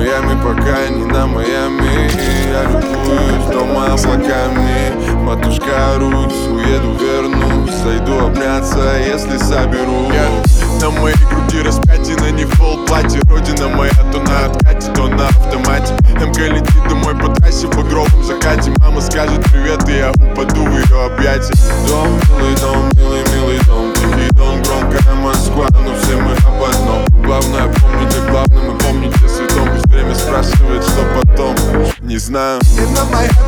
Майами, пока не на Майами. Я любуюсь дома облаками. Матушка, Русь, уеду, вернусь. Зайду обняться, если соберу. На моей груди распятие, на ней фол платье. Родина моя то на откате, то на автомате. МК летит домой по трассе в багровом закате. Мама скажет привет, и я упаду в ее объятия. Дом, милый, милый дом. Тихий дом, громкая Москва, но все мы об одном. Главное помнить о главном и помнить о святом. Пусть время спрашивает, что потом. Не знаю. Мир на Майами.